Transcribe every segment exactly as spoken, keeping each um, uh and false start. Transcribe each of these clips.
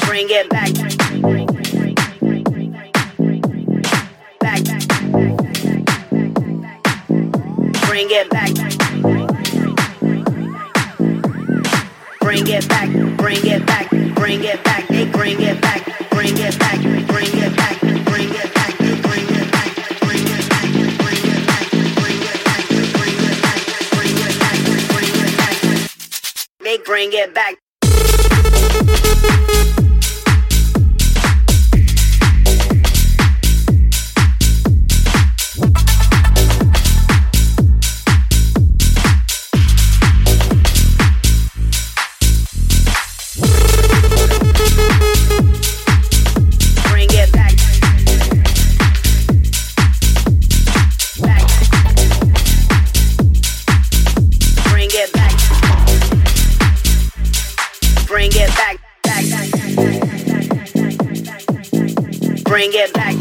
bring it back. Back. Bring it back. Bring it back. Bring it back. Bring it back. They bring it back. Bring it back. Bring it back. Bring it back. They bring it back. Bring it back. Bring it back. Bring it back. Bring it back. Bring it back. Bring it back. They bring it back. Bring it back, back. Bring it back.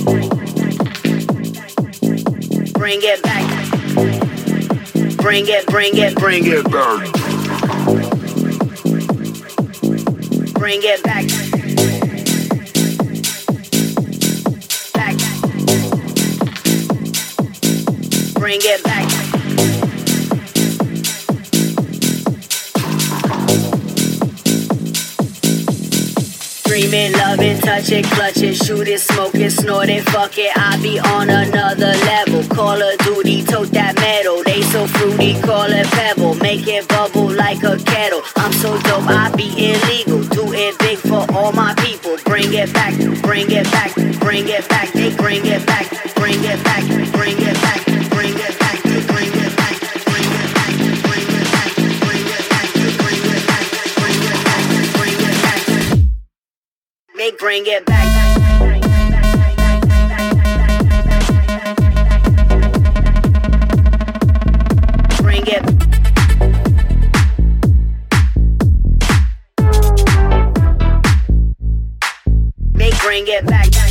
Bring it back. Bring it, bring it, bring it back. Bring it back. Back. Bring it back. Dream it, love it, touch it, clutch it, shoot it, smoke it, snort it, fuck it. I be on another level. Call of Duty, tote that metal. They so fruity, call it pebble. Make it bubble like a kettle. I'm so dope, I be illegal. Do it big for all my people. Bring it back, bring it back, bring it back. They bring it back, bring it back, bring it back, bring it back, they bring it back, bring it back, bring it back, bring it back, bring it back, bring it back, bring it back. They bring it back. Bring it. They bring it back.